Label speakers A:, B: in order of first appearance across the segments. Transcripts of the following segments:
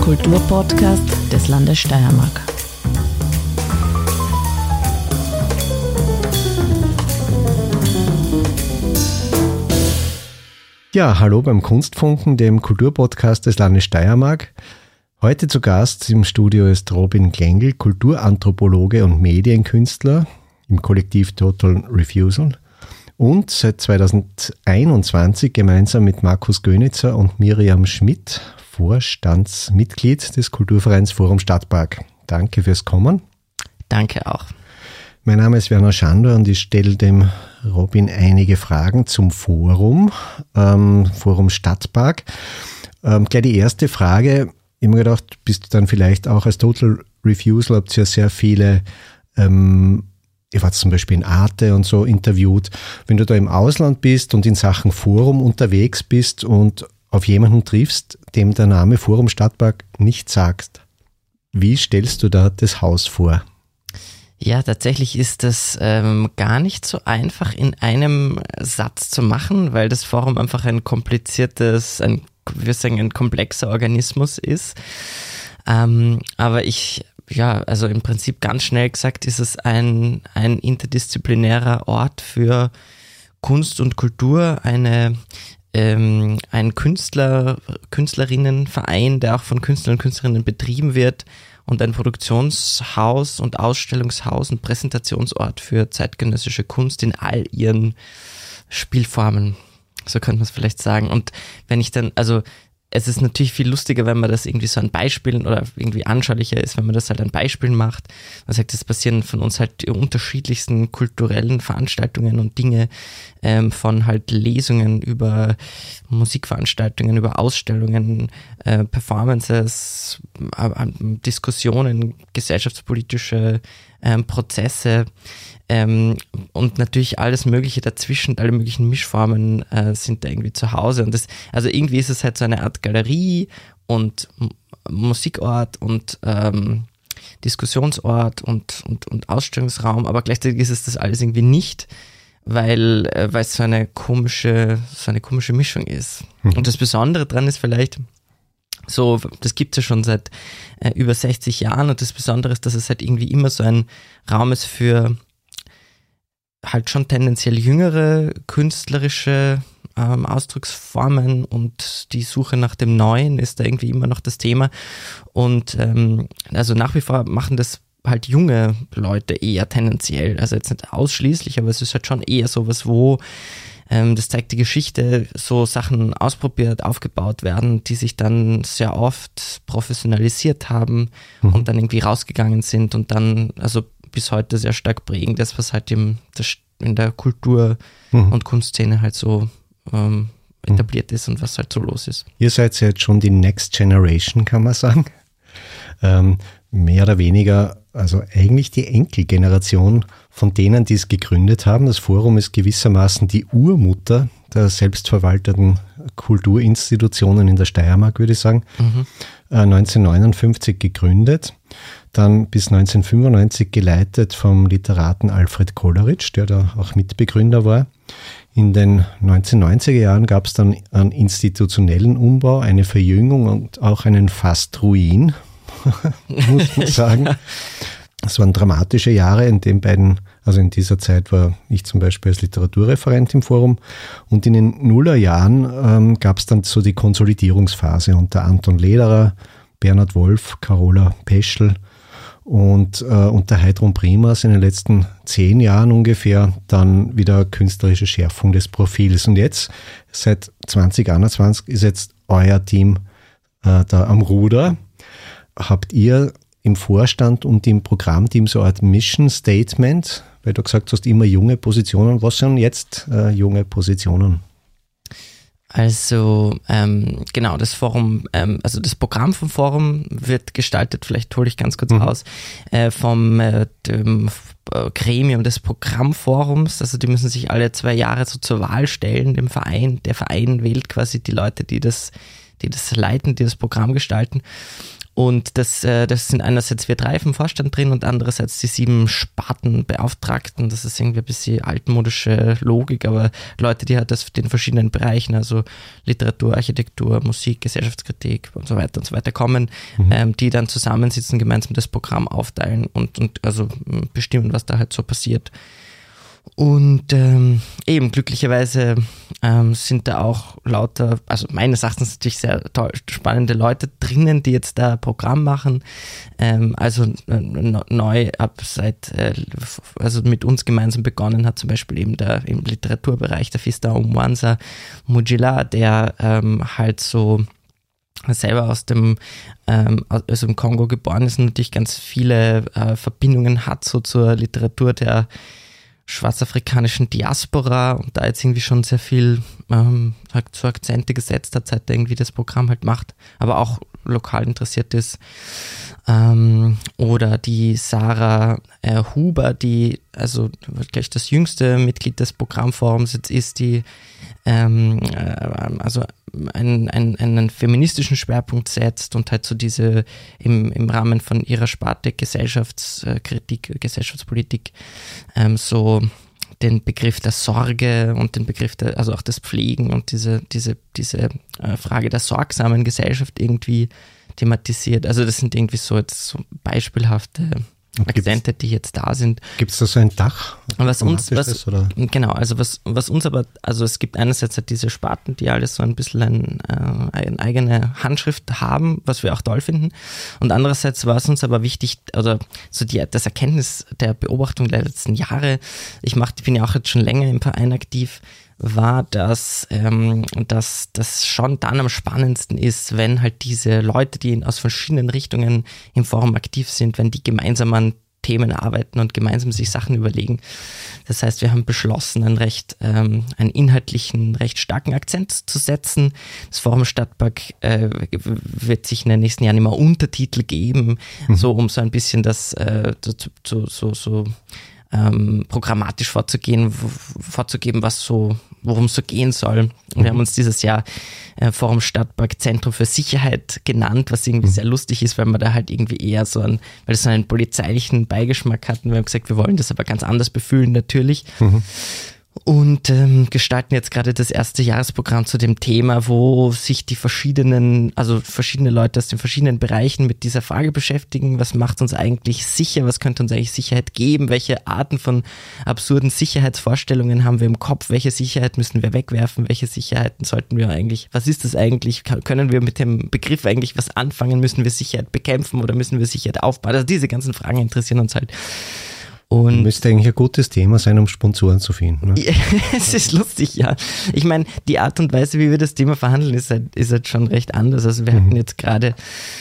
A: Kulturpodcast des Landes Steiermark.
B: Ja, hallo beim Kunstfunken, dem Kulturpodcast des Landes Steiermark. Heute zu Gast im Studio ist Robin Glengel, Kulturanthropologe und Medienkünstler im Kollektiv Total Refusal und seit 2021 gemeinsam mit Markus Gönitzer und Miriam Schmidt Vorstandsmitglied des Kulturvereins Forum Stadtpark. Danke fürs Kommen.
C: Danke auch.
B: Mein Name ist Werner Schandor und ich stelle dem Robin einige Fragen zum Forum, Forum Stadtpark. Gleich die erste Frage. Ich habe mir gedacht, bist du dann vielleicht auch als Total Refusal, habt ihr ja sehr viele, ihr wart zum Beispiel in Arte und so interviewt. Wenn du da im Ausland bist und in Sachen Forum unterwegs bist und auf jemanden triffst, dem der Name Forum Stadtpark nicht sagt, wie stellst du da das Haus vor?
C: Ja, tatsächlich ist das gar nicht so einfach in einem Satz zu machen, weil das Forum einfach ein kompliziertes, ein komplexer Organismus ist. Aber also im Prinzip ganz schnell gesagt, ist es ein interdisziplinärer Ort für Kunst und Kultur, ein Künstlerinnenverein, der auch von Künstlern und Künstlerinnen betrieben wird, und ein Produktionshaus und Ausstellungshaus und Präsentationsort für zeitgenössische Kunst in all ihren Spielformen. So könnte man es vielleicht sagen. Und wenn ich dann, also es ist natürlich viel lustiger, wenn man das irgendwie so an Beispielen oder irgendwie anschaulicher ist, wenn man das halt an Beispielen macht. Man sagt, es passieren von uns halt die unterschiedlichsten kulturellen Veranstaltungen und Dinge, von halt Lesungen über Musikveranstaltungen, über Ausstellungen, Performances, Diskussionen, gesellschaftspolitische Prozesse, und natürlich alles Mögliche dazwischen, alle möglichen Mischformen sind da irgendwie zu Hause. Und also irgendwie ist es halt so eine Art Galerie und Musikort und Diskussionsort und Ausstellungsraum, aber gleichzeitig ist es das alles irgendwie nicht, weil es so eine komische Mischung ist. Und das Besondere dran ist vielleicht, so, das gibt es ja schon seit über 60 Jahren, und das Besondere ist, dass es halt irgendwie immer so ein Raum ist für halt schon tendenziell jüngere künstlerische Ausdrucksformen, und die Suche nach dem Neuen ist da irgendwie immer noch das Thema. Und also nach wie vor machen das halt junge Leute eher tendenziell, also jetzt nicht ausschließlich, aber es ist halt schon eher sowas, wo das zeigt die Geschichte, so Sachen ausprobiert, aufgebaut werden, die sich dann sehr oft professionalisiert haben und dann irgendwie rausgegangen sind und dann also bis heute sehr stark prägen, das was halt in der Kultur- und Kunstszene halt so etabliert ist und was halt so los ist.
B: Ihr seid ja jetzt schon die Next Generation, kann man sagen. Mehr oder weniger, also eigentlich die Enkelgeneration von denen, die es gegründet haben. Das Forum ist gewissermaßen die Urmutter der selbstverwalteten Kulturinstitutionen in der Steiermark, würde ich sagen. 1959 gegründet, dann bis 1995 geleitet vom Literaten Alfred Kolleritsch, der da auch Mitbegründer war. In den 1990er Jahren gab es dann einen institutionellen Umbau, eine Verjüngung und auch einen Fast-Ruin, muss man sagen. Es waren dramatische Jahre, in dieser Zeit war ich zum Beispiel als Literaturreferent im Forum, und in den Nullerjahren gab es dann so die Konsolidierungsphase unter Anton Lederer, Bernhard Wolf, Carola Peschel und unter Heidrun Primas in den letzten 10 Jahren ungefähr dann wieder künstlerische Schärfung des Profils. Und jetzt, seit 2021, ist jetzt euer Team da am Ruder. Habt ihr im Vorstand und im Programmteam so eine Art Mission Statement, weil du gesagt hast, immer junge Positionen. Was sind jetzt junge Positionen?
C: Also genau, das Forum, also das Programm vom Forum wird gestaltet, vielleicht hole ich ganz kurz aus, vom dem Gremium des Programmforums. Also die müssen sich alle 2 Jahre so zur Wahl stellen, dem Verein. Der Verein wählt quasi die Leute, die das leiten, die das Programm gestalten. Und das sind einerseits wir 3 vom Vorstand drin und andererseits die 7 Spartenbeauftragten. Das ist irgendwie ein bisschen altmodische Logik, aber Leute, die halt das den verschiedenen Bereichen, also Literatur, Architektur, Musik, Gesellschaftskritik und so weiter kommen, die dann zusammensitzen, gemeinsam das Programm aufteilen und also bestimmen, was da halt so passiert. Und eben glücklicherweise sind da auch lauter, also meines Erachtens natürlich sehr toll, spannende Leute drinnen, die jetzt da Programm machen. Also neu also mit uns gemeinsam begonnen hat zum Beispiel eben im Literaturbereich der Fiston Mwanza Mujila, der halt so selber also im Kongo geboren ist und natürlich ganz viele Verbindungen hat so zur Literatur der schwarzafrikanischen Diaspora und da jetzt irgendwie schon sehr viel so Akzente gesetzt hat, seit er irgendwie das Programm halt macht, aber auch lokal interessiert ist. Oder die Sarah Huber, die also gleich das jüngste Mitglied des Programmforums jetzt ist, die also einen feministischen Schwerpunkt setzt und halt so diese im Rahmen von ihrer Sparte Gesellschaftskritik, Gesellschaftspolitik so den Begriff der Sorge und den Begriff also auch des Pflegen und diese Frage der sorgsamen Gesellschaft irgendwie thematisiert. Also das sind irgendwie so jetzt so beispielhafte Akzente, die jetzt da sind.
B: Gibt es da so ein Dach?
C: Genau, also was uns aber, also es gibt einerseits halt diese Sparten, die alles so ein bisschen eine eigene Handschrift haben, was wir auch toll finden. Und andererseits war es uns aber wichtig, oder so das Erkenntnis der Beobachtung der letzten Jahre, ich bin ja auch jetzt schon länger im Verein aktiv, war, dass das schon dann am spannendsten ist, wenn halt diese Leute, die aus verschiedenen Richtungen im Forum aktiv sind, wenn die gemeinsam an Themen arbeiten und gemeinsam sich Sachen überlegen. Das heißt, wir haben beschlossen, einen inhaltlichen, recht starken Akzent zu setzen. Das Forum Stadtpark wird sich in den nächsten Jahren immer Untertitel geben, so um so ein bisschen das programmatisch vorzugeben, worum es so gehen soll. Und wir haben uns dieses Jahr Forum Stadtpark Zentrum für Sicherheit genannt, was irgendwie sehr lustig ist, weil man da halt irgendwie eher weil es so einen polizeilichen Beigeschmack hat. Und wir haben gesagt, wir wollen das aber ganz anders befühlen natürlich. Und gestalten jetzt gerade das erste Jahresprogramm zu dem Thema, wo sich verschiedene Leute aus den verschiedenen Bereichen mit dieser Frage beschäftigen. Was macht uns eigentlich sicher? Was könnte uns eigentlich Sicherheit geben? Welche Arten von absurden Sicherheitsvorstellungen haben wir im Kopf? Welche Sicherheit müssen wir wegwerfen? Welche Sicherheiten sollten wir eigentlich, was ist das eigentlich? Können wir mit dem Begriff eigentlich was anfangen? Müssen wir Sicherheit bekämpfen oder müssen wir Sicherheit aufbauen? Also diese ganzen Fragen interessieren uns halt. Und
B: müsste eigentlich ein gutes Thema sein, um Sponsoren zu finden. Ne?
C: Es ist lustig, ja. Ich meine, die Art und Weise, wie wir das Thema verhandeln, ist halt schon recht anders. Also wir hatten jetzt gerade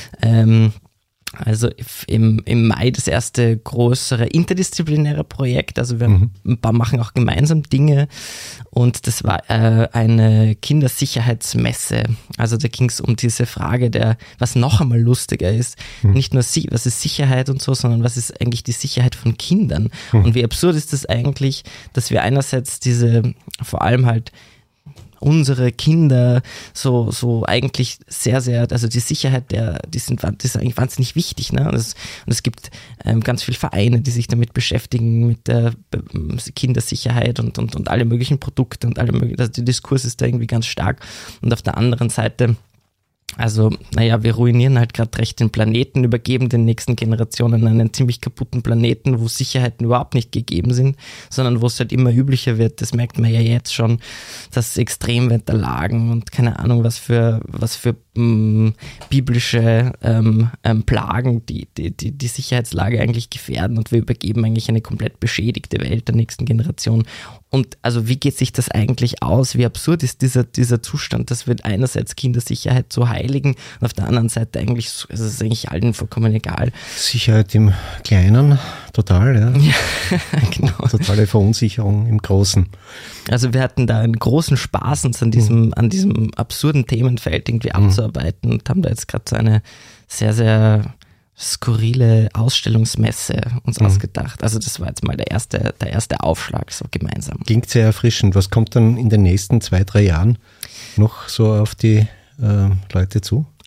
C: also im Mai das erste größere interdisziplinäre Projekt, also wir machen auch gemeinsam Dinge und das war eine Kindersicherheitsmesse. Also da ging es um diese Frage was noch einmal lustiger ist, nicht nur was ist Sicherheit und so, sondern was ist eigentlich die Sicherheit von Kindern und wie absurd ist das eigentlich, dass wir einerseits vor allem halt unsere Kinder so eigentlich sehr, sehr, also die Sicherheit die ist eigentlich wahnsinnig wichtig, ne? Und es gibt ganz viele Vereine, die sich damit beschäftigen, mit der Kindersicherheit und alle möglichen Produkte und alle möglichen, also der Diskurs ist da irgendwie ganz stark. Und auf der anderen Seite, also, wir ruinieren halt gerade recht den Planeten, übergeben den nächsten Generationen einen ziemlich kaputten Planeten, wo Sicherheiten überhaupt nicht gegeben sind, sondern wo es halt immer üblicher wird. Das merkt man ja jetzt schon, dass Extremwetterlagen und keine Ahnung, was für biblische Plagen die Sicherheitslage eigentlich gefährden und wir übergeben eigentlich eine komplett beschädigte Welt der nächsten Generation. Und also wie geht sich das eigentlich aus? Wie absurd ist dieser Zustand, dass wir einerseits Kindersicherheit so heiligen und auf der anderen Seite eigentlich, es ist eigentlich allen vollkommen egal.
B: Sicherheit im Kleinen, total, ja.
C: Ja, genau.
B: Totale Verunsicherung im Großen.
C: Also wir hatten da einen großen Spaß, uns an diesem absurden Themenfeld irgendwie abzuarbeiten und haben da jetzt gerade so eine sehr, sehr skurrile Ausstellungsmesse uns ausgedacht. Also das war jetzt mal der erste Aufschlag so gemeinsam.
B: Klingt sehr erfrischend. Was kommt dann in den nächsten 2-3 Jahren noch so auf die Leute zu?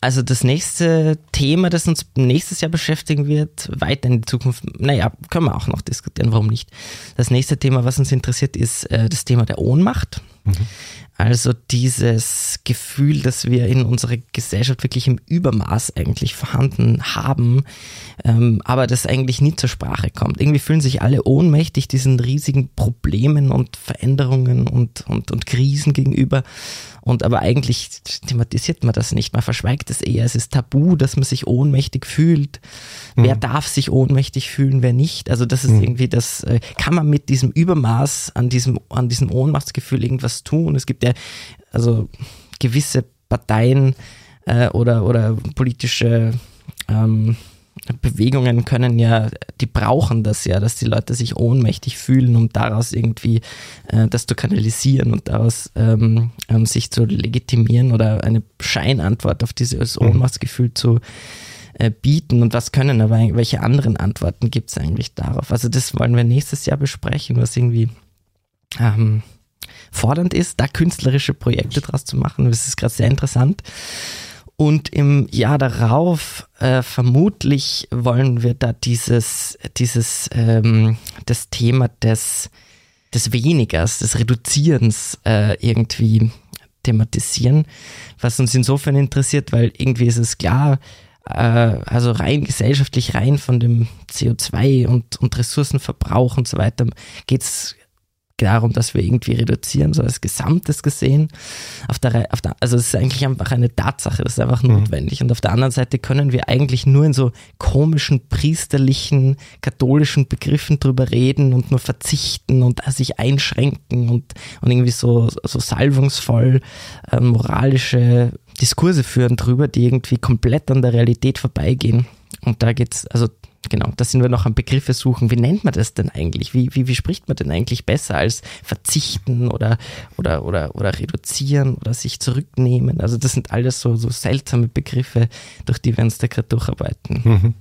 C: Also das nächste Thema, das uns nächstes Jahr beschäftigen wird, weiter in die Zukunft, können wir auch noch diskutieren, warum nicht. Das nächste Thema, was uns interessiert, ist das Thema der Ohnmacht. Also dieses Gefühl, dass wir in unserer Gesellschaft wirklich im Übermaß eigentlich vorhanden haben, aber das eigentlich nie zur Sprache kommt. Irgendwie fühlen sich alle ohnmächtig diesen riesigen Problemen und Veränderungen und Krisen gegenüber. Und aber eigentlich thematisiert man das nicht. Man verschweigt es eher. Es ist tabu, dass man sich ohnmächtig fühlt. Wer darf sich ohnmächtig fühlen, wer nicht? Also das ist irgendwie das, kann man mit diesem Übermaß an diesem Ohnmachtsgefühl irgendwas tun? Es gibt ja also gewisse Parteien oder politische Bewegungen können ja, die brauchen das ja, dass die Leute sich ohnmächtig fühlen, um daraus irgendwie das zu kanalisieren und daraus sich zu legitimieren oder eine Scheinantwort auf dieses Ohnmachtsgefühl zu bieten. Und was können aber, welche anderen Antworten gibt es eigentlich darauf? Also das wollen wir nächstes Jahr besprechen, was irgendwie fordernd ist, da künstlerische Projekte draus zu machen. Das ist gerade sehr interessant. Und im Jahr darauf vermutlich wollen wir da das Thema des Wenigers, des Reduzierens irgendwie thematisieren, was uns insofern interessiert, weil irgendwie ist es klar, also rein gesellschaftlich, rein von dem CO2 und Ressourcenverbrauch und so weiter geht es darum, dass wir irgendwie reduzieren, so als Gesamtes gesehen. Also es ist eigentlich einfach eine Tatsache, das ist einfach notwendig. Und auf der anderen Seite können wir eigentlich nur in so komischen, priesterlichen, katholischen Begriffen drüber reden und nur verzichten und sich einschränken und irgendwie so salbungsvoll moralische Diskurse führen drüber, die irgendwie komplett an der Realität vorbeigehen. Und da geht's, also genau, da sind wir noch am Begriffe suchen. Wie nennt man das denn eigentlich? Wie spricht man denn eigentlich besser als verzichten oder reduzieren oder sich zurücknehmen? Also das sind alles so seltsame Begriffe, durch die wir uns da gerade durcharbeiten.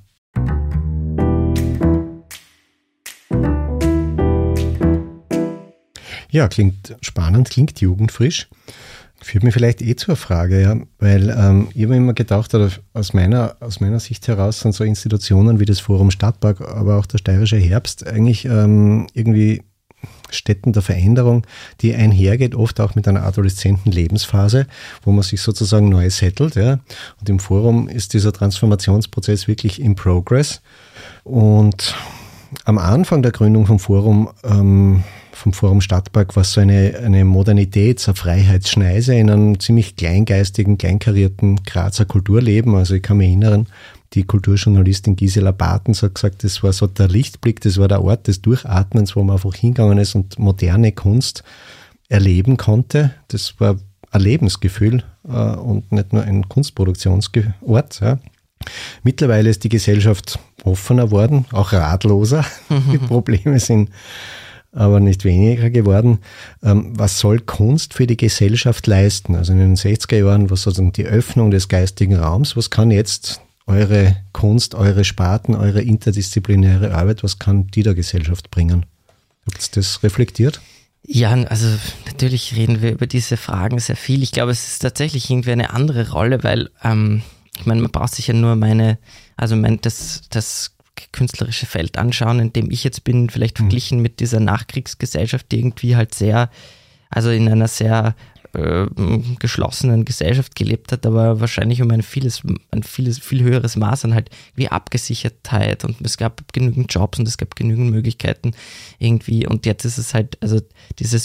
B: Ja, klingt spannend, klingt jugendfrisch. Führt mich vielleicht zur Frage, ja, weil ich habe immer gedacht, oder aus meiner Sicht heraus sind so Institutionen wie das Forum Stadtpark, aber auch der Steirische Herbst eigentlich irgendwie Stätten der Veränderung, die einhergeht, oft auch mit einer adoleszenten Lebensphase, wo man sich sozusagen neu settelt. Ja. Und im Forum ist dieser Transformationsprozess wirklich in progress. Und am Anfang der Gründung vom Forum Stadtpark war so eine Modernitäts-, eine Freiheitsschneise in einem ziemlich kleingeistigen, kleinkarierten Grazer Kulturleben. Also ich kann mich erinnern, die Kulturjournalistin Gisela Bartens hat gesagt, das war so der Lichtblick, das war der Ort des Durchatmens, wo man einfach hingegangen ist und moderne Kunst erleben konnte. Das war ein Lebensgefühl und nicht nur ein Kunstproduktionsort. Ja. Mittlerweile ist die Gesellschaft offener worden, auch ratloser. Die Probleme sind aber nicht weniger geworden. Was soll Kunst für die Gesellschaft leisten? Also in den 60er Jahren war sozusagen die Öffnung des geistigen Raums. Was kann jetzt eure Kunst, eure Sparten, eure interdisziplinäre Arbeit, was kann die der Gesellschaft bringen? Habt ihr das reflektiert?
C: Ja, also natürlich reden wir über diese Fragen sehr viel. Ich glaube, es ist tatsächlich irgendwie eine andere Rolle, weil ich meine, man braucht sich ja nur das künstlerische Feld anschauen, in dem ich jetzt bin, vielleicht verglichen mit dieser Nachkriegsgesellschaft, die irgendwie halt sehr, also in einer sehr geschlossenen Gesellschaft gelebt hat, aber wahrscheinlich um ein viel höheres Maß an halt wie Abgesichertheit, und es gab genügend Jobs und es gab genügend Möglichkeiten irgendwie, und jetzt ist es halt, also diese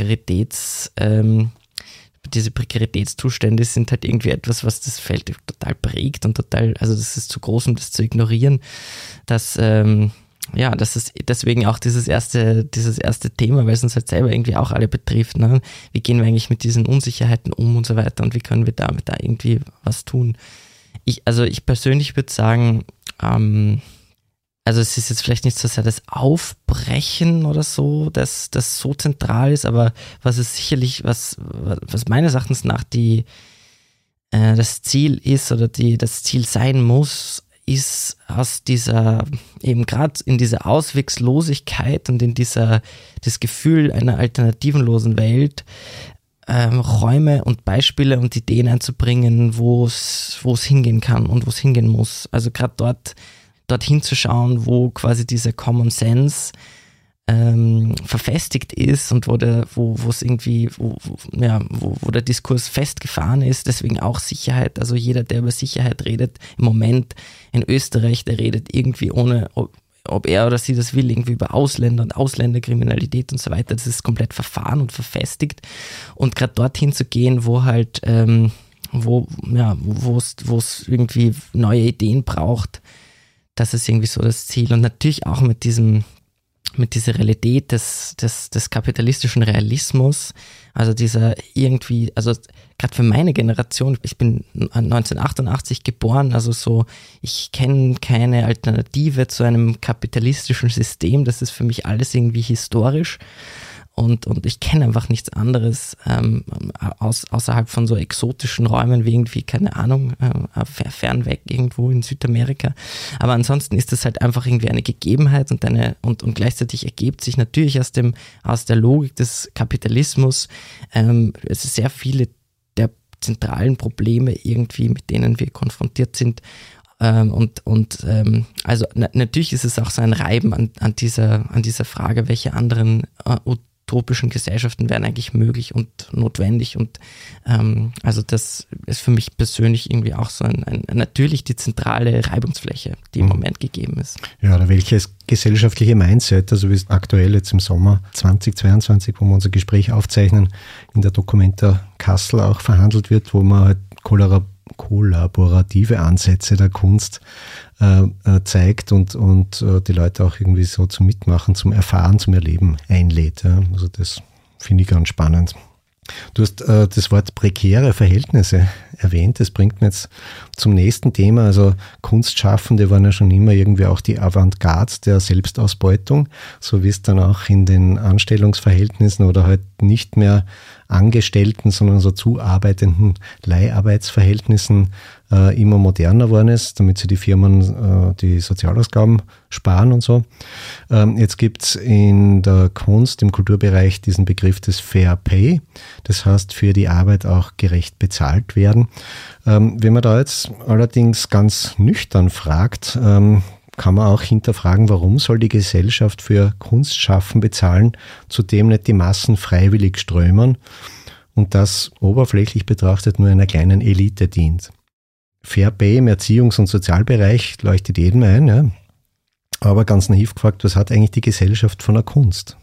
C: Prekaritätszustände sind halt irgendwie etwas, was das Feld total prägt und total, also das ist zu groß, um das zu ignorieren, dass das ist deswegen auch dieses erste Thema, weil es uns halt selber irgendwie auch alle betrifft. Ne? Wie gehen wir eigentlich mit diesen Unsicherheiten um und so weiter, und wie können wir da irgendwie was tun? Ich persönlich würde sagen, also es ist jetzt vielleicht nicht so sehr das Aufbrechen oder so, das so zentral ist, aber was es sicherlich, was meines Erachtens nach das Ziel ist oder das Ziel sein muss, ist aus dieser, eben gerade in dieser Auswegslosigkeit und in das Gefühl einer alternativenlosen Welt, Räume und Beispiele und Ideen einzubringen, wo es hingehen kann und wo es hingehen muss. Also gerade dorthin zu schauen, wo quasi dieser Common Sense verfestigt ist und wo der Diskurs festgefahren ist, deswegen auch Sicherheit. Also jeder, der über Sicherheit redet, im Moment in Österreich, der redet irgendwie ohne, ob er oder sie das will, irgendwie über Ausländer und Ausländerkriminalität und so weiter. Das ist komplett verfahren und verfestigt. Und gerade dorthin zu gehen, wo halt, wo es irgendwie neue Ideen braucht, das ist irgendwie so das Ziel. Und natürlich auch mit dieser Realität des kapitalistischen Realismus, also gerade für meine Generation, ich bin 1988 geboren, also so, ich kenne keine Alternative zu einem kapitalistischen System, das ist für mich alles irgendwie historisch. Und ich kenne einfach nichts anderes außerhalb von so exotischen Räumen wie irgendwie, keine Ahnung, fernweg irgendwo in Südamerika. Aber ansonsten ist das halt einfach irgendwie eine Gegebenheit und gleichzeitig ergibt sich natürlich aus der Logik des Kapitalismus es ist sehr viele der zentralen Probleme irgendwie, mit denen wir konfrontiert sind. Also natürlich ist es auch so ein Reiben an dieser Frage, welche anderen utopischen Gesellschaften wären eigentlich möglich und notwendig und also das ist für mich persönlich irgendwie auch so natürlich die zentrale Reibungsfläche, die im Moment gegeben ist.
B: Ja, oder welches gesellschaftliche Mindset, also wie es aktuell jetzt im Sommer 2022, wo wir unser Gespräch aufzeichnen, in der Documenta Kassel auch verhandelt wird, wo man halt kollaborative Ansätze der Kunst zeigt und die Leute auch irgendwie so zum Mitmachen, zum Erfahren, zum Erleben einlädt. Ja. Also das finde ich ganz spannend. Du hast das Wort prekäre Verhältnisse erwähnt. Das bringt mir jetzt zum nächsten Thema. Also Kunstschaffende waren ja schon immer irgendwie auch die Avantgarde der Selbstausbeutung, so wie es dann auch in den Anstellungsverhältnissen oder halt nicht mehr Angestellten, sondern so zuarbeitenden Leiharbeitsverhältnissen immer moderner geworden ist, damit sie die Firmen die Sozialausgaben sparen und so. Jetzt gibt's in der Kunst, im Kulturbereich diesen Begriff des Fair Pay. Das heißt, für die Arbeit auch gerecht bezahlt werden. Wenn man da jetzt allerdings ganz nüchtern fragt, kann man auch hinterfragen, warum soll die Gesellschaft für Kunstschaffen bezahlen, zu dem nicht die Massen freiwillig strömen und das oberflächlich betrachtet nur einer kleinen Elite dient. Fair Pay im Erziehungs- und Sozialbereich leuchtet jedem ein, ja. Aber ganz naiv gefragt, was hat eigentlich die Gesellschaft von der Kunst?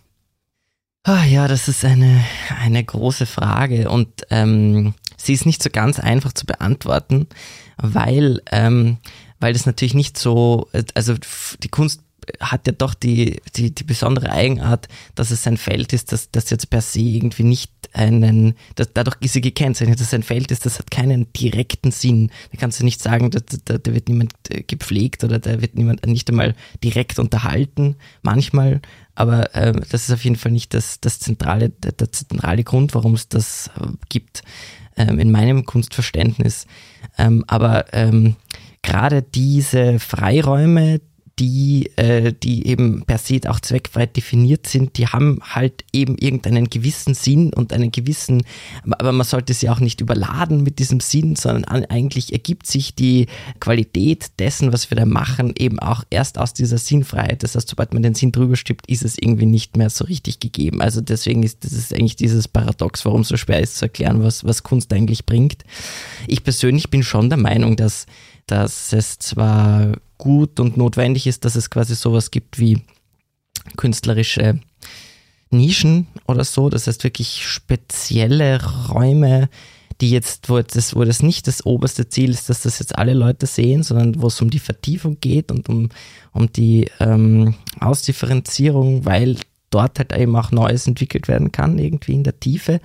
C: Ja, das ist eine große Frage und sie ist nicht so ganz einfach zu beantworten, weil das natürlich nicht so, also die Kunst hat ja doch die besondere Eigenart, dass es ein Feld ist, das jetzt per se irgendwie nicht dadurch ist sie gekennzeichnet, dass es ein Feld ist, das hat keinen direkten Sinn. Da kannst du nicht sagen, da wird niemand gepflegt oder da wird niemand nicht einmal direkt unterhalten, manchmal, aber das ist auf jeden Fall nicht der zentrale Grund, warum es das gibt, in meinem Kunstverständnis. Aber gerade diese Freiräume, die eben per se auch zweckfrei definiert sind, die haben halt eben irgendeinen gewissen Sinn und einen gewissen, aber man sollte sie auch nicht überladen mit diesem Sinn, sondern eigentlich ergibt sich die Qualität dessen, was wir da machen, eben auch erst aus dieser Sinnfreiheit. Das heißt, sobald man den Sinn drüber stülpt, ist es irgendwie nicht mehr so richtig gegeben. Also deswegen ist das eigentlich dieses Paradox, warum es so schwer ist zu erklären, was Kunst eigentlich bringt. Ich persönlich bin schon der Meinung, dass es zwar gut und notwendig ist, dass es quasi sowas gibt wie künstlerische Nischen oder so, das heißt wirklich spezielle Räume, die jetzt, wo das nicht das oberste Ziel ist, dass das jetzt alle Leute sehen, sondern wo es um die Vertiefung geht und um die Ausdifferenzierung, weil dort halt eben auch Neues entwickelt werden kann, irgendwie in der Tiefe.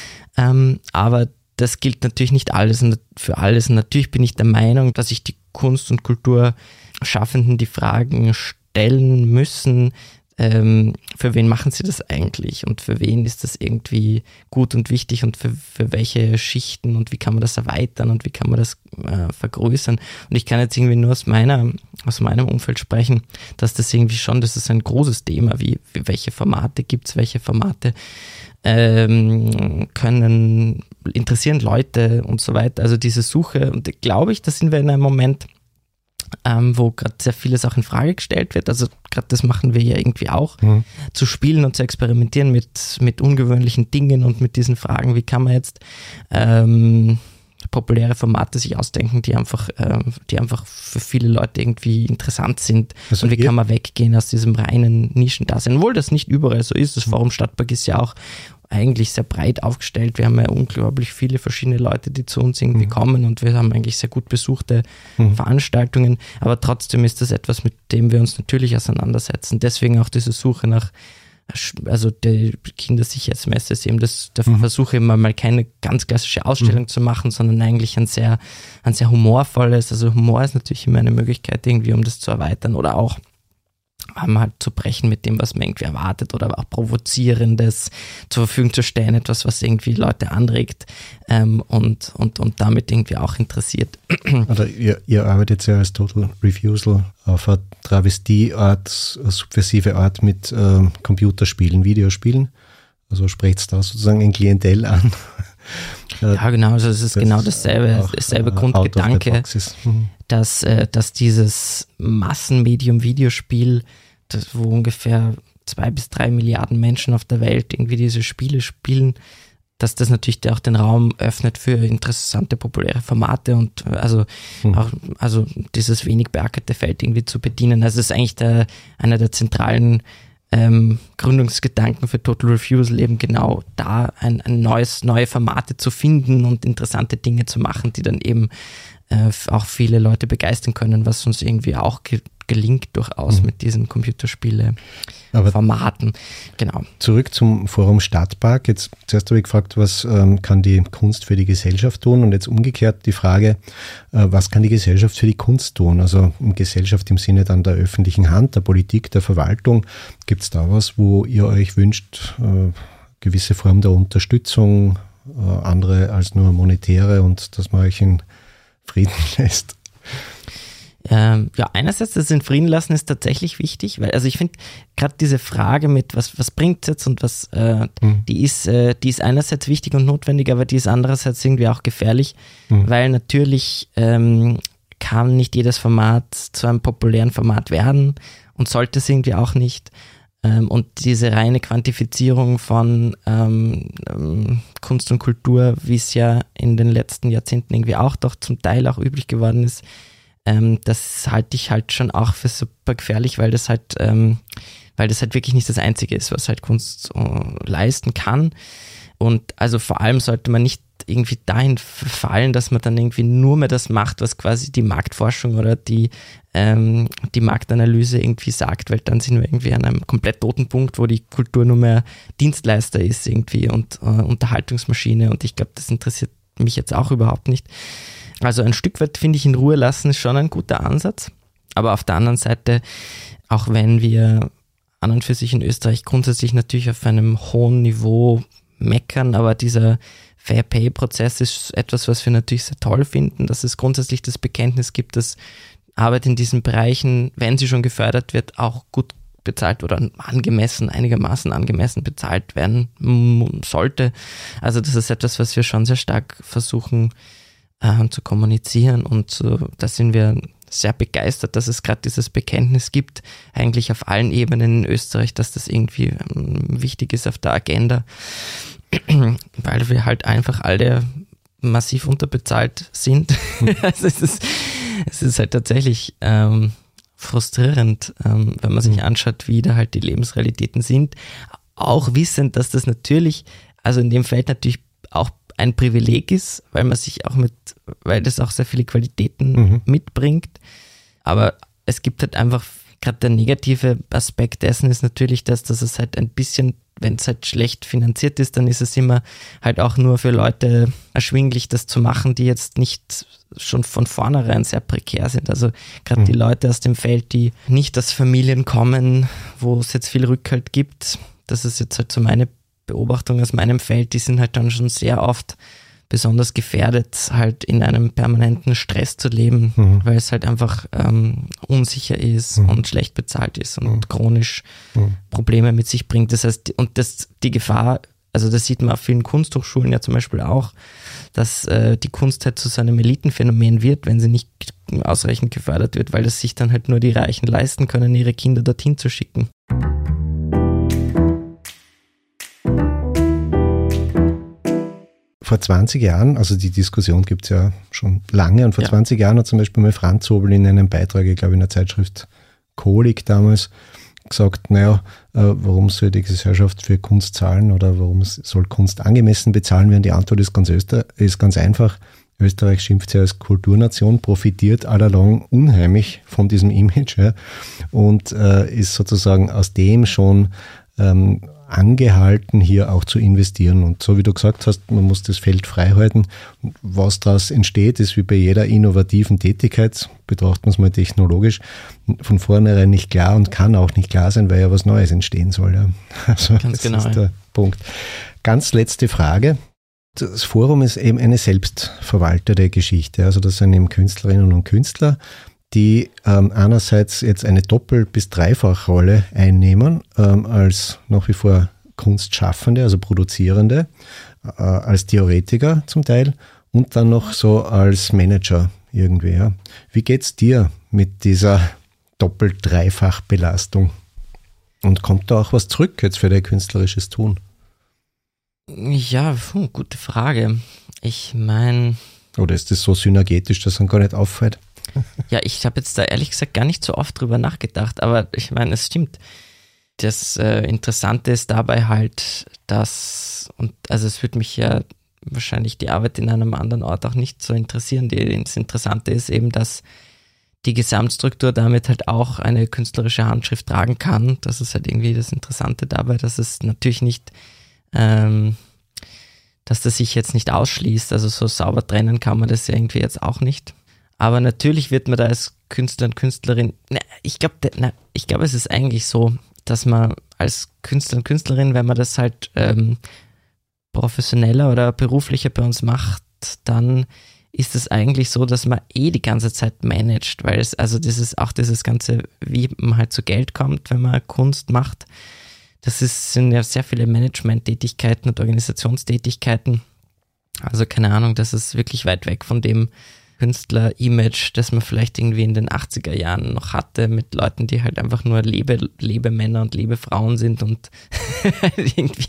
C: Aber das gilt natürlich nicht für alles. Und natürlich bin ich der Meinung, dass sich die Kunst- und Kulturschaffenden die Fragen stellen müssen, für wen machen sie das eigentlich und für wen ist das irgendwie gut und wichtig und für welche Schichten und wie kann man das erweitern und wie kann man das vergrößern. Und ich kann jetzt irgendwie nur aus meinem Umfeld sprechen, dass das irgendwie schon, das ist ein großes Thema, wie welche Formate gibt es, welche Formate interessieren Leute und so weiter. Also diese Suche, und glaube ich, da sind wir in einem Moment, wo gerade sehr vieles auch in Frage gestellt wird. Also gerade das machen wir ja irgendwie auch, zu spielen und zu experimentieren mit ungewöhnlichen Dingen und mit diesen Fragen, wie kann man jetzt populäre Formate sich ausdenken, die einfach für viele Leute irgendwie interessant sind. Also und wie kann man weggehen aus diesem reinen Nischendasein, obwohl das nicht überall so ist. Das Forum Stadtpark ist ja auch eigentlich sehr breit aufgestellt. Wir haben ja unglaublich viele verschiedene Leute, die zu uns irgendwie kommen und wir haben eigentlich sehr gut besuchte Veranstaltungen, aber trotzdem ist das etwas, mit dem wir uns natürlich auseinandersetzen. Deswegen auch diese Suche nach, also der Kindersicherheitsmesse ist eben der Versuch, immer mal keine ganz klassische Ausstellung zu machen, sondern eigentlich ein sehr humorvolles, also Humor ist natürlich immer eine Möglichkeit irgendwie, um das zu erweitern oder auch halt zu brechen mit dem, was man irgendwie erwartet oder auch Provozierendes zur Verfügung zu stellen, etwas, was irgendwie Leute anregt und damit irgendwie auch interessiert.
B: Oder ihr arbeitet ja als Total Refusal auf eine Travestieart, eine subversive Art mit Computerspielen, Videospielen. Also spricht da sozusagen ein Klientel an.
C: Ja, genau, also es ist genau dasselbe Grundgedanke, dass dieses Massenmedium Videospiel, wo ungefähr 2 bis 3 Milliarden Menschen auf der Welt irgendwie diese Spiele spielen, dass das natürlich auch den Raum öffnet für interessante, populäre Formate und also dieses wenig beackerte Feld irgendwie zu bedienen. Also es ist eigentlich einer der zentralen Gründungsgedanken für Total Refusal, eben genau da neue Formate zu finden und interessante Dinge zu machen, die dann eben auch viele Leute begeistern können, was uns irgendwie auch gelingt durchaus mit diesen Computerspiele-Formaten. Genau.
B: Zurück zum Forum Stadtpark. Jetzt zuerst habe ich gefragt, was kann die Kunst für die Gesellschaft tun, und jetzt umgekehrt die Frage, was kann die Gesellschaft für die Kunst tun? Also Gesellschaft im Sinne dann der öffentlichen Hand, der Politik, der Verwaltung. Gibt es da was, wo ihr euch wünscht, gewisse Form der Unterstützung, andere als nur monetäre, und dass man euch in Frieden lässt?
C: Ja, einerseits das in Frieden lassen ist tatsächlich wichtig, weil, also ich finde gerade diese Frage mit was bringt es jetzt und was, die ist einerseits wichtig und notwendig, aber die ist andererseits irgendwie auch gefährlich, weil natürlich kann nicht jedes Format zu einem populären Format werden und sollte es irgendwie auch nicht. Und diese reine Quantifizierung von Kunst und Kultur, wie es ja in den letzten Jahrzehnten irgendwie auch doch zum Teil auch üblich geworden ist, das halte ich halt schon auch für super gefährlich, weil das halt wirklich nicht das Einzige ist, was halt Kunst leisten kann. Und also vor allem sollte man nicht irgendwie dahin verfallen, dass man dann irgendwie nur mehr das macht, was quasi die Marktforschung oder die Marktanalyse irgendwie sagt, weil dann sind wir irgendwie an einem komplett toten Punkt, wo die Kultur nur mehr Dienstleister ist irgendwie und Unterhaltungsmaschine, und ich glaube, das interessiert mich jetzt auch überhaupt nicht. Also ein Stück weit, finde ich, in Ruhe lassen ist schon ein guter Ansatz, aber auf der anderen Seite, auch wenn wir an und für sich in Österreich grundsätzlich natürlich auf einem hohen Niveau meckern, aber dieser Fair-Pay-Prozess ist etwas, was wir natürlich sehr toll finden, dass es grundsätzlich das Bekenntnis gibt, dass Arbeit in diesen Bereichen, wenn sie schon gefördert wird, auch gut bezahlt oder einigermaßen angemessen bezahlt werden sollte. Also das ist etwas, was wir schon sehr stark versuchen zu kommunizieren, und da sind wir sehr begeistert, dass es gerade dieses Bekenntnis gibt, eigentlich auf allen Ebenen in Österreich, dass das irgendwie wichtig ist auf der Agenda, weil wir halt einfach alle massiv unterbezahlt sind. Also es ist halt tatsächlich frustrierend, wenn man sich anschaut, wie da halt die Lebensrealitäten sind, auch wissend, dass das natürlich, also in dem Feld natürlich auch ein Privileg ist, weil das auch sehr viele Qualitäten mitbringt. Aber es gibt halt einfach, gerade der negative Aspekt dessen ist natürlich, dass es halt ein bisschen wenn es halt schlecht finanziert ist, dann ist es immer halt auch nur für Leute erschwinglich, das zu machen, die jetzt nicht schon von vornherein sehr prekär sind. Also gerade die Leute aus dem Feld, die nicht aus Familien kommen, wo es jetzt viel Rückhalt gibt, das ist jetzt halt so meine Beobachtung aus meinem Feld, die sind halt dann schon sehr oft besonders gefährdet, halt in einem permanenten Stress zu leben, weil es halt einfach unsicher ist und schlecht bezahlt ist und chronisch Probleme mit sich bringt. Das heißt, die Gefahr, also das sieht man auf vielen Kunsthochschulen ja zum Beispiel auch, dass die Kunst halt zu so einem Elitenphänomen wird, wenn sie nicht ausreichend gefördert wird, weil das sich dann halt nur die Reichen leisten können, ihre Kinder dorthin zu schicken.
B: Vor 20 Jahren, also die Diskussion gibt es ja schon lange, und vor 20 Jahren hat zum Beispiel mal Franz Zobel in einem Beitrag, ich glaube in der Zeitschrift Kolik damals, gesagt, warum soll die Gesellschaft für Kunst zahlen oder warum soll Kunst angemessen bezahlen werden? Die Antwort ist ganz einfach. Österreich schimpft sich als Kulturnation, profitiert allalong unheimlich von diesem Image, und ist sozusagen aus dem schon angehalten, hier auch zu investieren. Und so wie du gesagt hast, man muss das Feld frei halten. Was daraus entsteht, ist wie bei jeder innovativen Tätigkeit, betrachten wir es mal technologisch, von vornherein nicht klar und kann auch nicht klar sein, weil ja was Neues entstehen soll. Ja. Also
C: Ganz
B: das
C: genau.
B: ist der Punkt. Ganz letzte Frage. Das Forum ist eben eine selbstverwaltete Geschichte. Also das sind eben Künstlerinnen und Künstler, die einerseits jetzt eine Doppel- bis Dreifachrolle einnehmen, als nach wie vor Kunstschaffende, also Produzierende, als Theoretiker zum Teil und dann noch so als Manager irgendwie. Ja. Wie geht's dir mit dieser Doppel-Dreifach-Belastung? Und kommt da auch was zurück jetzt für dein künstlerisches Tun?
C: Ja, gute Frage. Ich meine...
B: Oder ist das so synergetisch, dass es dann gar nicht auffällt?
C: Ja, ich habe jetzt da ehrlich gesagt gar nicht so oft drüber nachgedacht, aber ich meine, es stimmt. Das Interessante ist dabei halt, also es würde mich ja wahrscheinlich die Arbeit in einem anderen Ort auch nicht so interessieren. Das Interessante ist eben, dass die Gesamtstruktur damit halt auch eine künstlerische Handschrift tragen kann. Das ist halt irgendwie das Interessante dabei, dass es natürlich nicht, dass das sich jetzt nicht ausschließt. Also so sauber trennen kann man das ja irgendwie jetzt auch nicht. Aber natürlich wird man da als Künstler und Künstlerin, ich glaube, es ist eigentlich so, dass man als Künstler und Künstlerin, wenn man das halt professioneller oder beruflicher bei uns macht, dann ist es eigentlich so, dass man die ganze Zeit managt, weil dieses ganze, wie man halt zu Geld kommt, wenn man Kunst macht, sind ja sehr viele Management-Tätigkeiten und Organisationstätigkeiten. Also keine Ahnung, das ist wirklich weit weg von dem Künstler-Image, das man vielleicht irgendwie in den 80er Jahren noch hatte, mit Leuten, die halt einfach nur Lebemänner und Lebefrauen sind und irgendwie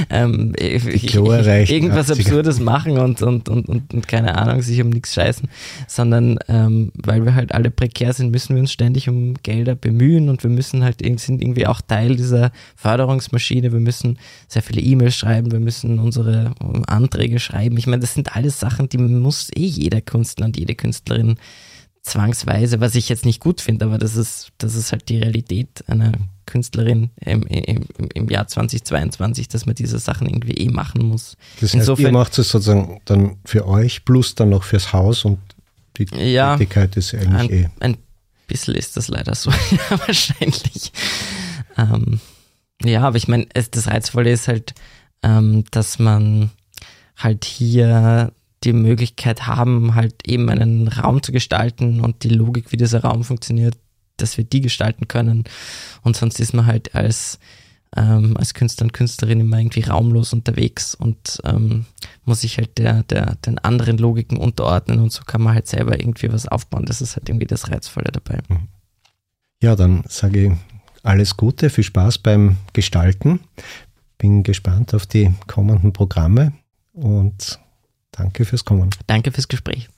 C: irgendwas 80er. Absurdes machen und keine Ahnung, sich um nichts scheißen, sondern weil wir halt alle prekär sind, müssen wir uns ständig um Gelder bemühen und wir müssen halt sind irgendwie auch Teil dieser Förderungsmaschine, wir müssen sehr viele E-Mails schreiben, wir müssen unsere Anträge schreiben. Ich meine, das sind alles Sachen, die muss jeder Künstler und jede Künstlerin zwangsweise, was ich jetzt nicht gut finde, aber das ist halt die Realität einer Künstlerin im Jahr 2022, dass man diese Sachen irgendwie machen muss.
B: Das heißt, ihr macht es sozusagen dann für euch plus dann noch fürs Haus und die Tätigkeit ist eigentlich
C: ein bisschen ist das leider so, ja, wahrscheinlich. Aber ich meine, das Reizvolle ist halt, dass man halt hier die Möglichkeit haben, halt eben einen Raum zu gestalten und die Logik, wie dieser Raum funktioniert, dass wir die gestalten können. Und sonst ist man halt als Künstler und Künstlerin immer irgendwie raumlos unterwegs und muss sich halt den anderen Logiken unterordnen und so kann man halt selber irgendwie was aufbauen. Das ist halt irgendwie das Reizvolle dabei.
B: Ja, dann sage ich alles Gute, viel Spaß beim Gestalten. Bin gespannt auf die kommenden Programme und danke fürs Kommen.
C: Danke fürs Gespräch.